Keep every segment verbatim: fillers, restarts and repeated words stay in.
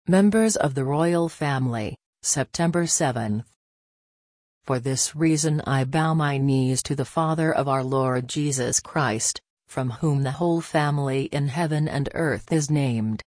Members of the royal family, September seventh. For this reason I bow my knees to the Father of our Lord Jesus Christ, from whom the whole family in heaven and earth is named.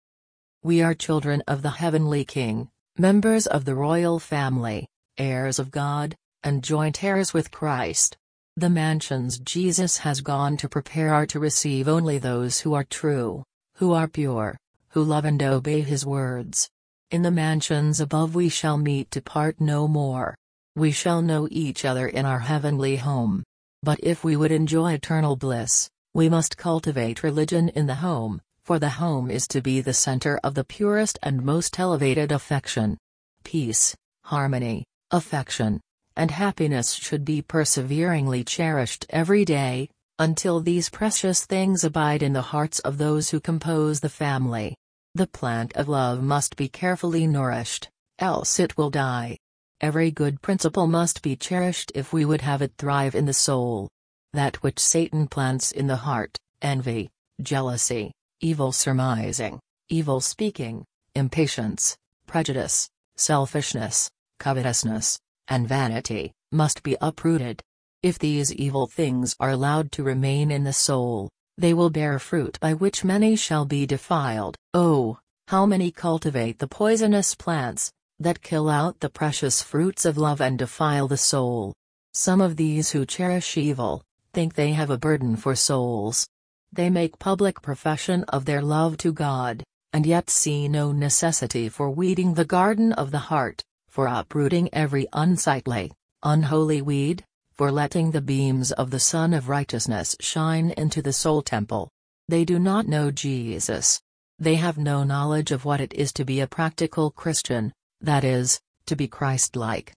We are children of the heavenly King, members of the royal family, heirs of God, and joint heirs with Christ. The mansions Jesus has gone to prepare are to receive only those who are true, who are pure, who love and obey his words. In the mansions above we shall meet to part no more. We shall know each other in our heavenly home. But if we would enjoy eternal bliss, we must cultivate religion in the home, for the home is to be the center of the purest and most elevated affection. Peace, harmony, affection, and happiness should be perseveringly cherished every day, until these precious things abide in the hearts of those who compose the family. The plant of love must be carefully nourished, else it will die. Every good principle must be cherished if we would have it thrive in the soul. That which Satan plants in the heart, envy, jealousy, evil surmising, evil speaking, impatience, prejudice, selfishness, covetousness, and vanity, must be uprooted. If these evil things are allowed to remain in the soul, they will bear fruit by which many shall be defiled. Oh, how many cultivate the poisonous plants, that kill out the precious fruits of love and defile the soul. Some of these who cherish evil, think they have a burden for souls. They make public profession of their love to God, and yet see no necessity for weeding the garden of the heart, for uprooting every unsightly, unholy weed, for letting the beams of the Sun of Righteousness shine into the soul temple. They do not know Jesus. They have no knowledge of what it is to be a practical Christian, that is, to be Christ-like.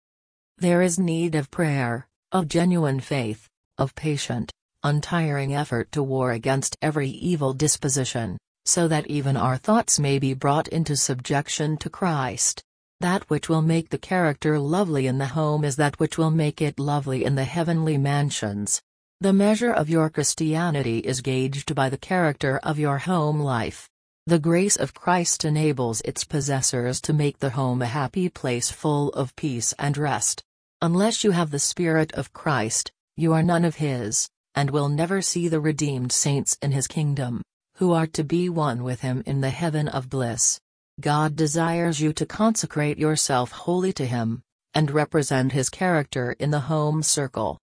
There is need of prayer, of genuine faith, of patient, untiring effort to war against every evil disposition, so that even our thoughts may be brought into subjection to Christ. That which will make the character lovely in the home is that which will make it lovely in the heavenly mansions. The measure of your Christianity is gauged by the character of your home life. The grace of Christ enables its possessors to make the home a happy place full of peace and rest. Unless you have the Spirit of Christ, you are none of His, and will never see the redeemed saints in His kingdom, who are to be one with Him in the heaven of bliss. God desires you to consecrate yourself wholly to Him, and represent His character in the home circle.